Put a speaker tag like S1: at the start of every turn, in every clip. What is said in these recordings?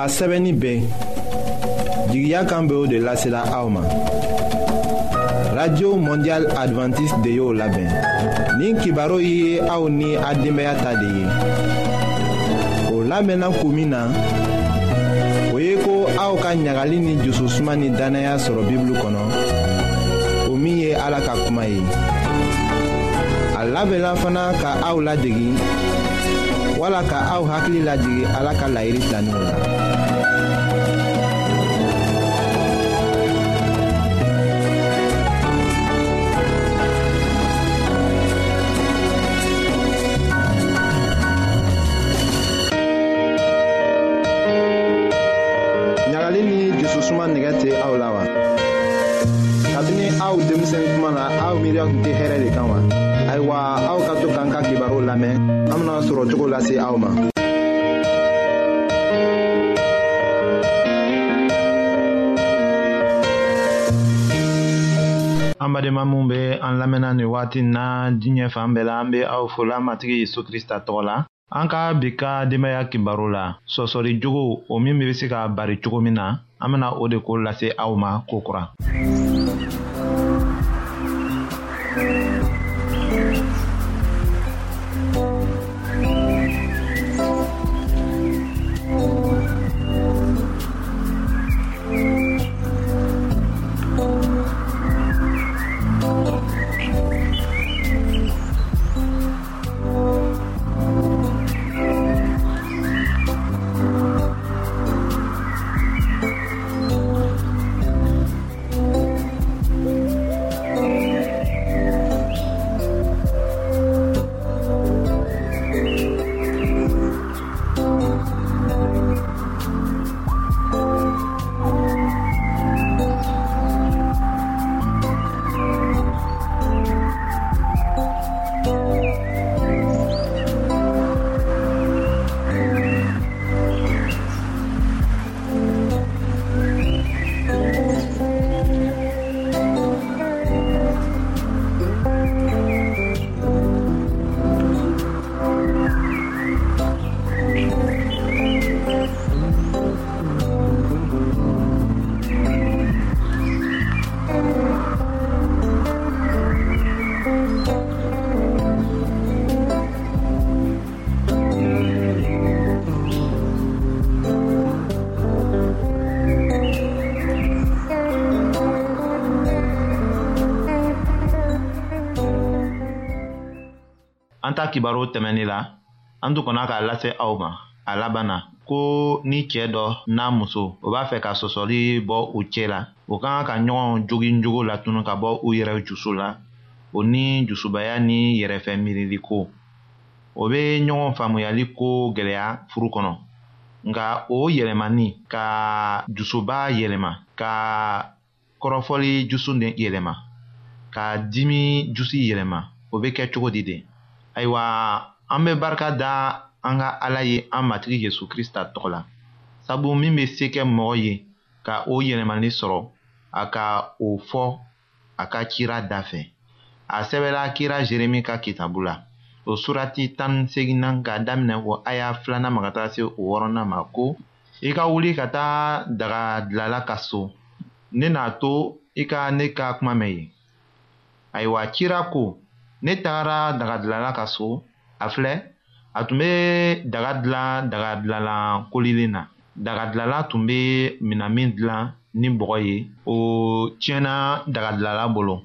S1: a sɛbɛnni bɛɛ jigiya kan bɛ o de lasela aw ma. Radio Mondial Adventiste de y'o labɛn. Nin kibaru ye aw ni a denbaya ta de ye. O labɛnna kun min na, o ye ko aw ka ɲagali ni jususuma ni danaya sɔrɔ Bible kɔnɔ, o min ye Ala ka kuma ye. A labɛnna fana ka aw ladegi, wala ka aw hakili lajigi Ala ka laɲini taninw la. Suma nɛgɛ tɛ aw la wa? Kabini aw denmisɛn kuma na aw miiriya tun tɛ hɛrɛ de kan wa? Ayiwa, aw ka to k'an ka kibaru lamɛn, an bɛna sɔrɔ cogo lase aw ma. An badenma minnu bɛ an lamɛnna nin waati in na diɲɛ fan bɛɛ la, an bɛ aw fo Matigi Yesu Kirista tɔgɔ la. An ka bi ka denbaya kibaru la, sɔsɔli jogo o min bɛ se ka bari cogo min na, an bɛna o de ko lase aw ma kokura. An ta kibaru tɛmɛni la, an tun kɔnna k'a lase aw ma a laban na ko ni cɛ dɔ n'a muso o b'a fɛ ka sɔsɔli bɔ u cɛ la, o kan ka ɲɔgɔn jogo latunu ka bɔ u yɛrɛ jusu la, o ni jusubaya ni yɛrɛfɛ miirili ko. O bɛ ɲɔgɔn faamuyali ko gɛlɛya furu kɔnɔ, nka o yɛlɛmani ka jusuba yɛlɛma, ka kɔrɔfɔli jusu yɛlɛma, ka dimi jusi yɛlɛma, o bɛ kɛ cogo di de? Ayiwa, an bɛ barika da an ka Ala ye an Matigi Yesu Kirista tɔgɔ la, sabu min bɛ se kɛ mɔgɔ ye ka o yɛlɛmani sɔrɔ, a ka o fɔ a ka kira da fɛ. A sɛbɛnna kira Jeremi ka kitabu la, o surati 18 ka daminɛ o aya 2 ma ka taa se o 6 ma ko: i ka wuli ka taa daga dilala ka so, ne n'a to i ka ne ka kuma mɛn ye. Ayiwa, kira ko, ne tagara daga dilala ka so, a filɛ, a tun bɛ daga dilanlan kolilen na. Daga dilala tun bɛ mina min dilan ni bɔgɔ ye, o tiɲɛna daga dilala bolo.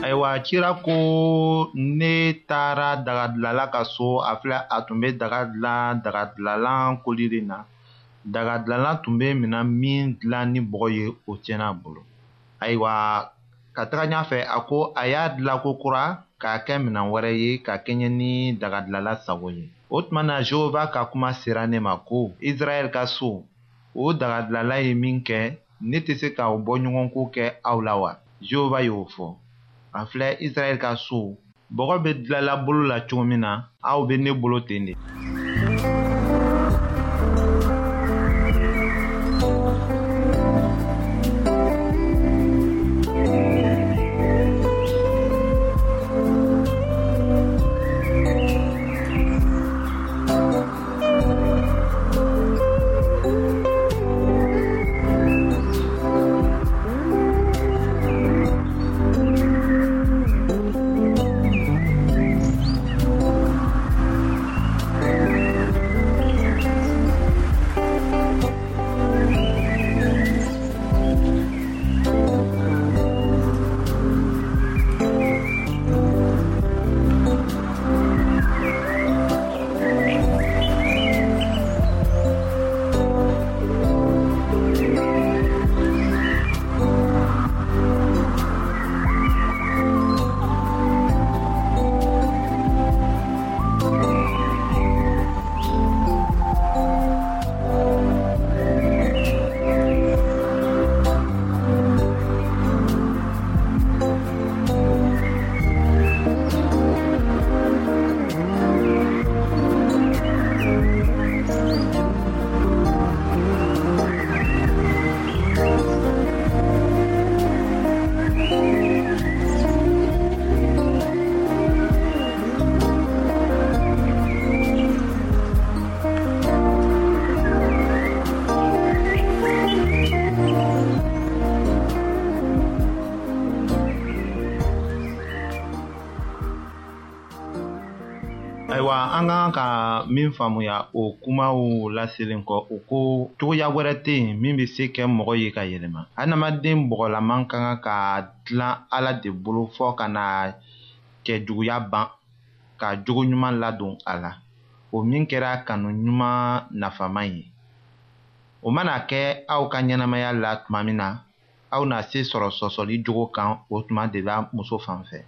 S1: ayiwa cira ko ne taara dagadilala ka so a filɛ a tun bɛ daga dilan dagadilanlan koliri na dagadilanla tun bɛ minɛn min dilan ni bɔgɔ ye o tiɲɛna a bolo ayiwa ka taga ɲɛfɛ a ko a y'a dilan ko kura k'a kɛ minɛn wɛrɛ ye ka kɛɲɛ ni dagadilala sago ye o tuma na jehova ka kuma sera ne ma ko israɛl ka so o dagadilala ye min kɛ ne tɛ se k'aw bɔɲɔgɔnko kɛ aw la wa jehova y'o fɔ a filɛ israɛl ka so bɔgɔ bɛ dilanla bolo la cogo min na aw bɛ ne bolo ten de. Ayiwa an kan ka min faamuya o kumaw laselen kɔ o ko cogoya wɛrɛ tɛ yen min bɛ se kɛ mɔgɔ ye ka yɛlɛma adamaden bɔgɔlaman ka kan ka dilan ala de bolo fɔ ka na cɛ juguya ban ka jogo ɲuman ladon a la o min kɛra kanu ɲuman nafaman ye o mana kɛ aw ka ɲɛnamaya la tuma min na aw na se sɔrɔ sɔsɔli jogo kan o tuma de la muso fan fɛ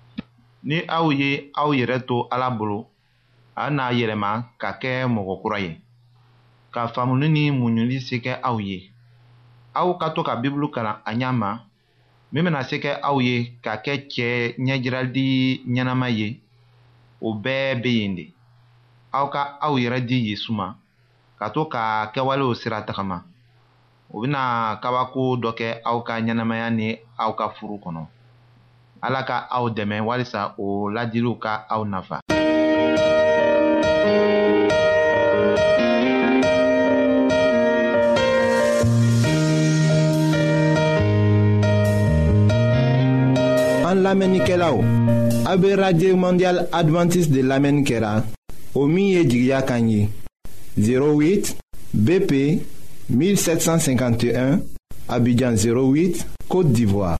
S1: ni aw ye aw yɛrɛ to ala bolo a n'a yɛlɛma ka kɛ mɔgɔ kura ye ka faamuli ni muɲuli se kɛ aw ye aw ka to ka bibulu kalan a ɲa ma min bɛna se kɛ aw ye ka kɛ cɛ ɲɛjirali ɲɛnama ye o bɛɛ bɛ yen de aw ka aw yɛrɛ di yesu ma ka to ka kɛwalew sira tagama o bɛna kabako dɔ kɛ aw ka ɲɛnamaya ni aw ka furu kɔnɔ ala ka aw dɛmɛ walisa o ladiliw ka aw nafa.
S2: An lamɛnnikɛlaw a bɛ radio mondial adventiste de lamɛnni kɛra o min ye jigiya kan ye 08 BP 1751 Abidjan 08 Côte d'Ivoire.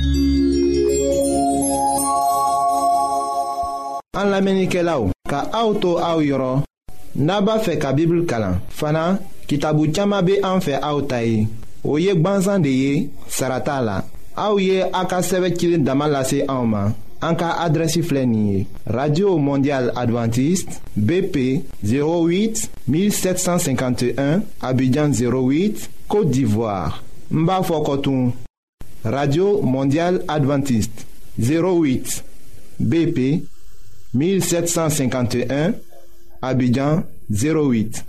S2: An lamɛnnikɛlaw ka aw to aw yɔrɔ n'a b'a fɛ ka Bible kalan fana kitabu caman bɛ an fɛ aw ta ye o ye gwanzan de ye sara t'a la aw ye a ka sɛbɛn cilen dama lase anw ma an ka adrɛsi filɛ nin ye radio mondial adventiste BP 08 1751 Abidjan 08 Côte d'Ivoire n b'a fɔ kɔtun radio mondial adventiste 08 BP 1751 Abidjan 08.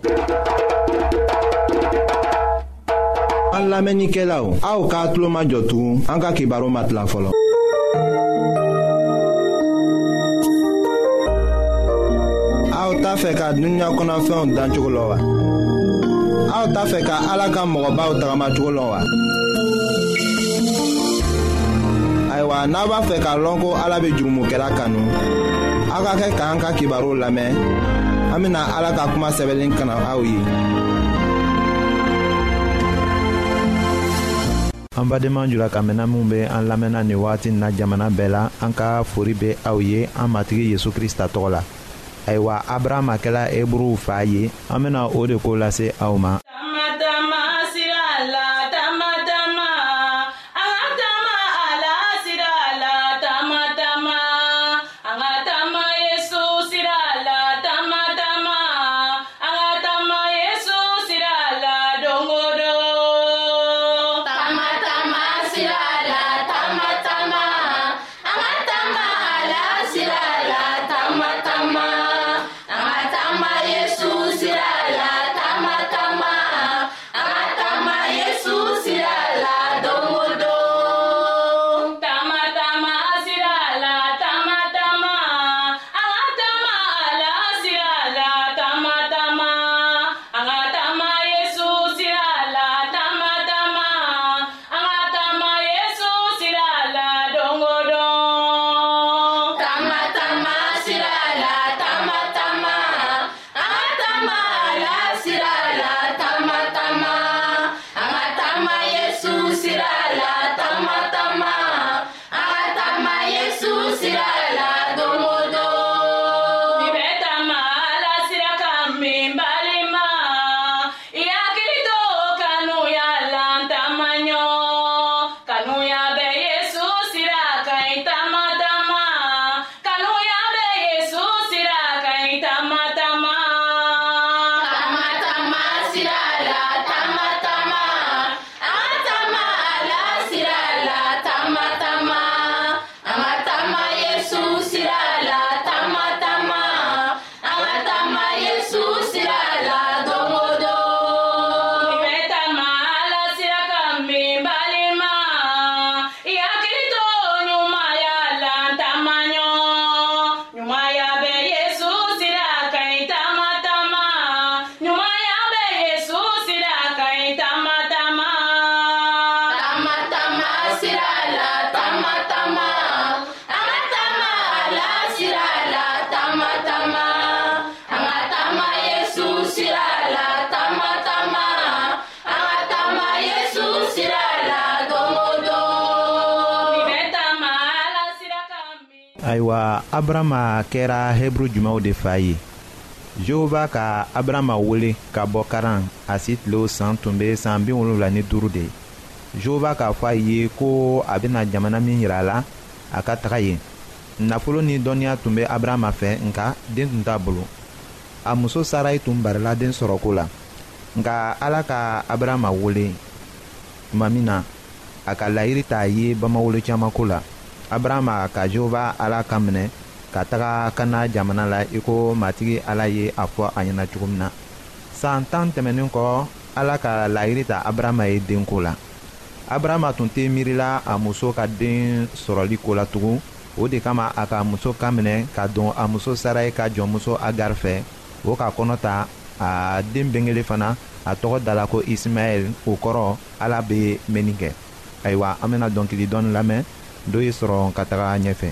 S2: An lamenikelaw, aw ka tulo majɔ tugun an ka kibaru matila fɔlɔ. Aw t'a fɛ ka dunuya kɔnɔfɛnw dan cogo la wa? Aw t'a fɛ ka Ala ka mɔgɔbaw tagama cogo la wa? Ayiwa, n'a b'a fɛ k'a lɔn ko Ala bɛ jurumokɛla kanu, aw ka kɛ k'an ka kibaru lamɛn. An bɛna Ala ka kuma sɛbɛnlen kana aw ye.
S1: An badenma jula kamena mun be an lamɛnna ni wagati na jamana bɛɛ la, an ka fori be aw ye an matigi Yesu Krista tɔgɔ la. Ayiwa, Abrahama kɛla Hebruw fa ye, an bena o de ko lase aw ma. Ayiwa, Abrahama kɛra Hebru jumaw de fa ye. Jehova ka Abrahama wele ka bɔ Karan, a si tile san tun bɛ san 75 de ye. Jehova k'a fɔ a ye ko a bɛna jamana min yira a la, a ka taga yen. Nafolo ni dɔnniya tun bɛ Abrahama fɛ, nka den tun t'a bolo. A muso Sarayi tun barila den sɔrɔko la. Nka Ala ka Abrahama wele tuma min na, a ka layiri t'a ye bamawolo caman ko la. Abrahama ka Jehova Ala ka minɛ ka taga Kana jamana la i ko matigi Ala ye a fɔ a ɲɛna cogo min na. San 10 tɛmɛnen kɔ, Ala ka layiri ta Abrahama ye denko la. Abrahama tun tɛ miirila a muso ka den sɔrɔli ko la tugun. O de kama a ka muso ka minɛ ka don a muso Sarayi ka jɔnmuso Agar fɛ. O ka kɔnɔ ta a den bengele fana, a tɔgɔ dala ko Ismaɛl. O kɔrɔ Ala bɛ mɛnni kɛ. Ayiwa, an bɛna dɔnkili dɔɔni lamɛn, dɔ ye sɔrɔ ka taga ɲɛfɛ.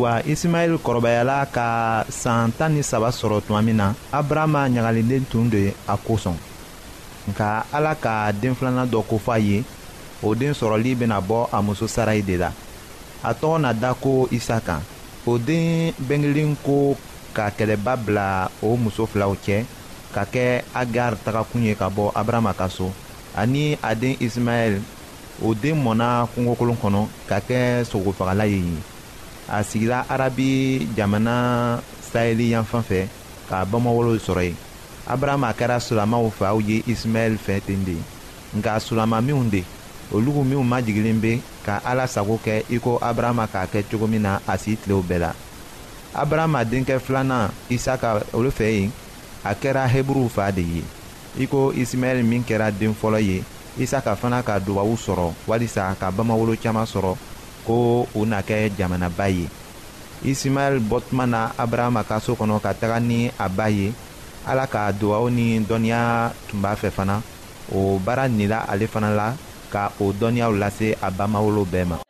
S1: ayiwa Ismaɛl kɔrɔbayala ka san 13 sɔrɔ tuma min na Abrahama ɲagalilen tun do a kosɔn nka Ala ka den filanan dɔ kofɔ a ye o den sɔrɔli bena bɔ a muso Sarayi de la a tɔgɔ na da ko Isaka. o den bengelen ko ka kɛlɛba bila o muso filaw cɛ ka kɛ Agar tagakun ye ka bɔ Abrahama ka so ani a den Ismaɛl. o den mɔna kungokolon kɔnɔ ka kɛ sogofagala ye yen. a sigira Arabi jamana saheli yanfan fɛ ka bamawolo sɔrɔ yen. Abrahama kɛra Sulamaw faw ye Ismaɛl fɛ ten de nka Sulama minw de olugu minw majigilen be ka Ala sago kɛ i ko Abrahama k'a kɛ cogo min na a si tilew bɛɛ la. Abrahama denkɛ filanan Isaka olu fɛ yen a kɛra Hebruw fa de ye i ko Ismaɛl min kɛra den fɔlɔ ye. Isaka fana ka dubabu sɔrɔ walisa ka bamawolo caman sɔrɔ ko u na kɛ jamanaba ye. Ismaɛl bɔtuma na Abrahama ka so kɔnɔ ka taga ni a ba ye. Ala ka dubabu ni dɔnniya tun b'a fɛ fana o baara nila ale fana la ka o dɔnniyaw lase a bamawolo bɛɛ ma.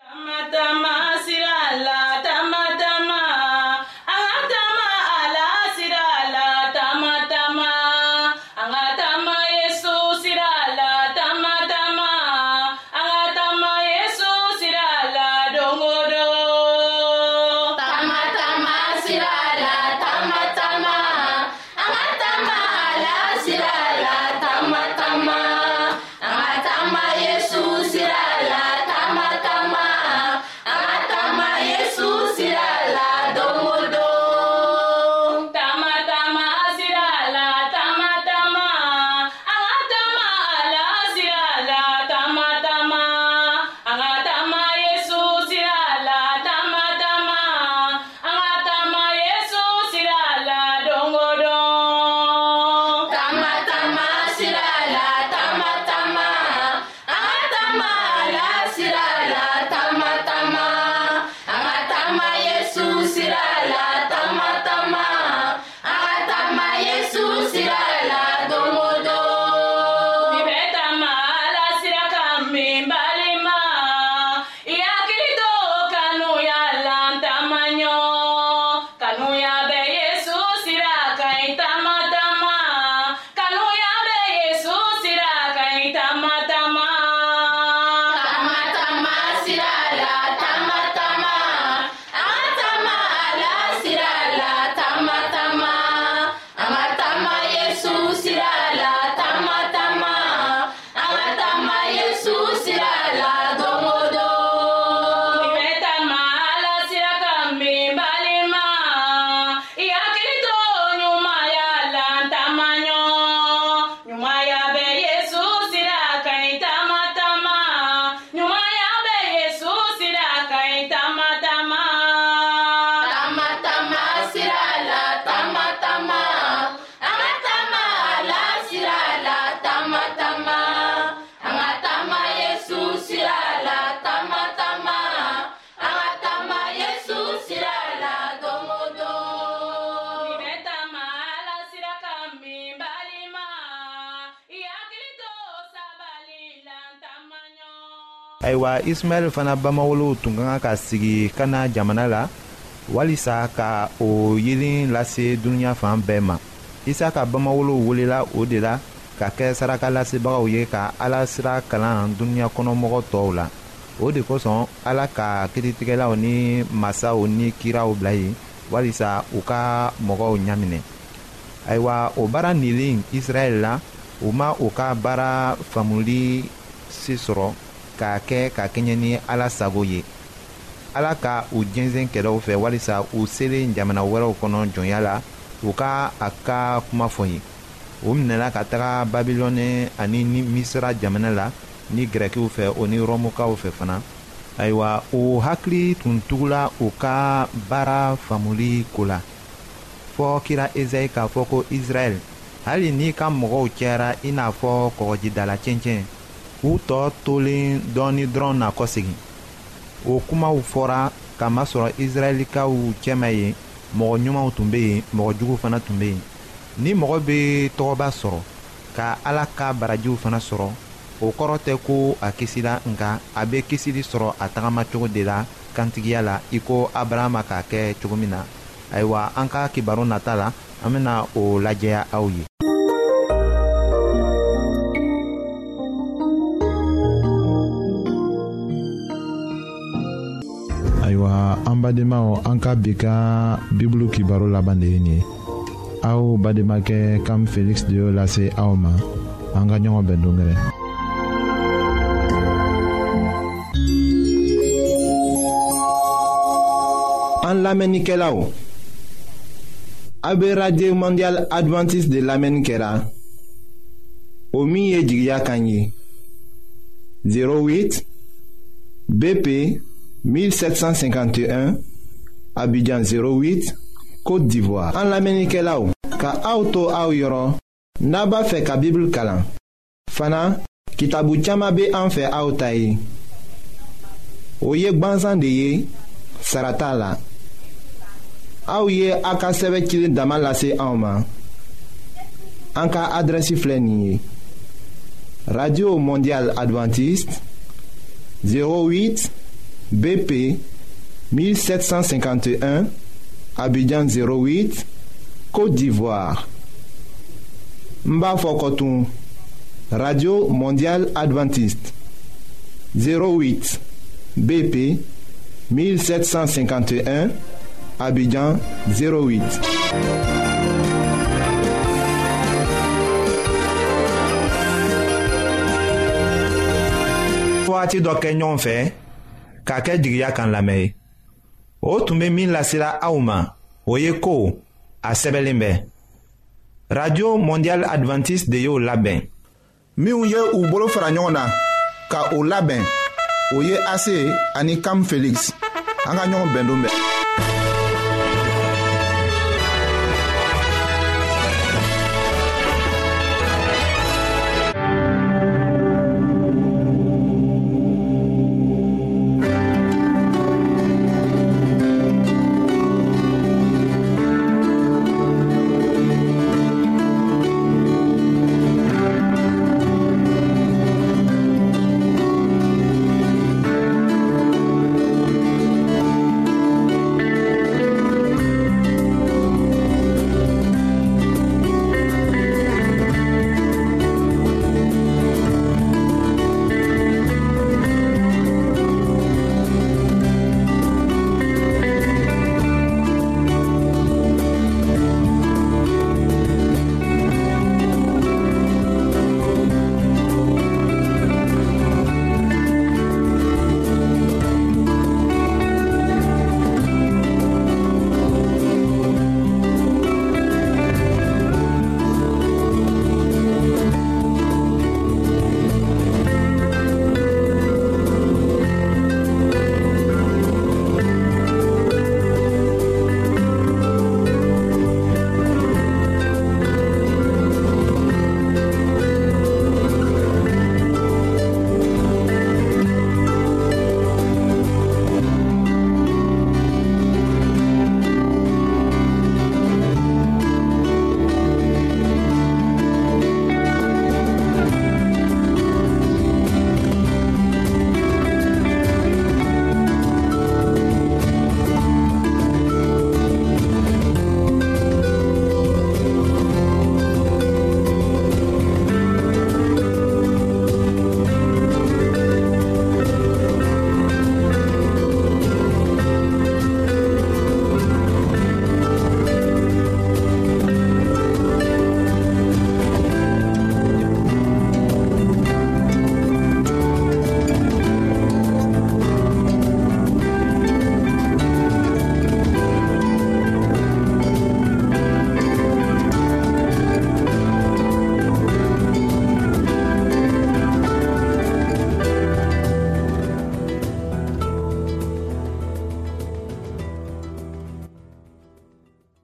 S1: Ayiwa Ismaɛl fana bamawolo tun ka kan ka sigi Kana jamana la walisa ka o yelen lase dunuya fan bɛɛ ma. Isaka bamawolo welela o de la ka kɛ saraka lasebagaw ye ka Ala sira kalan dunuya kɔnɔmɔgɔ tɔw la. o de kosɔn Ala ka kiritigɛlaw ni masaw ni kiraw bila yen walisa u ka mɔgɔw ɲaminɛ. Ayiwa o baara nilen Israɛl la u ma u ka baara faamuli si sɔrɔ k'a kɛ ka kɛɲɛ ni Ala sago ye. Ala ka u jɛnsɛn kɛlɛw fɛ walisa u selen jamana wɛrɛw kɔnɔ jɔnya la u ka a ka kuma fɔ ye. u minɛla ka taga Babilɔni ani Misira jamana la ni Gɛrɛkiw fɛ o ni Rɔmukaw fɛ fana. Ayiwa u hakili tun tugula u ka baara faamuli ko la fɔ kira Ezayi k'a fɔ ko Israɛl hali n'i ka mɔgɔw cɛra i n'a fɔ kɔgɔjidala cɛncɛn u tɔ tolen dɔɔni dɔrɔn na kɔsegin. o kumaw fɔra kamasɔrɔ Israɛlikaw cɛma ye mɔgɔ ɲumanw tun bɛ yen mɔgɔ juguw fana tun bɛ yen. ni mɔgɔ bɛ tɔgɔba sɔrɔ ka Ala ka barajiw fana sɔrɔ o kɔrɔ tɛ ko a kisila nka a bɛ kisili sɔrɔ a tagamacogo de la kantigiya la i ko Abrahama k'a kɛ cogo min na. Ayiwa an ka kibaru nata la an bena o lajɛya aw ye.
S3: Ayiwa an badenmaw an ka bi ka bibulu kibaru laban de ye nin ye. Aw bademakɛ Kam Felix de y'o lase aw ma. An ka ɲɔgɔn bɛn dongɛrɛ.
S2: An lamɛnnikɛlaw, a bɛ Radio Mondial Adventiste de lamɛnni kɛra o min ye jigiya kan ye 08 BP 1751 Abidjan 08 Côte d'Ivoire. An lamɛnnikɛlaw, ka aw to aw yɔrɔ n'a b'a fɛ ka Bible kalan. Fana kitabu caman bɛ an fɛ aw ta ye. O ye gwanzan de ye, sara t'a la. Aw ye a ka sɛbɛ cilen dama lase anw ma. An ka adrɛsi filɛ nin ye: Radio Mondial Adventiste 08 BP 1751 Abidjan 08 Côte d'Ivoire. N b'a fɔ kɔtun: Radio Mondial Adventiste 08 BP 1751 Abidjan 08.
S1: Waati dɔ kɛ ɲɔgɔn fɛ k'a kɛ jigiya kan lamɛn ye. O tun bɛ min lasela aw ma, o ye ko a sɛbɛnlen bɛ. Radio Mondial Adventiste de y'o labɛn.
S2: Minnu ye u bolo fara ɲɔgɔn na ka o labɛn, o ye Ase ani Kam Felix. An ka ɲɔgɔn bɛn don bɛɛ.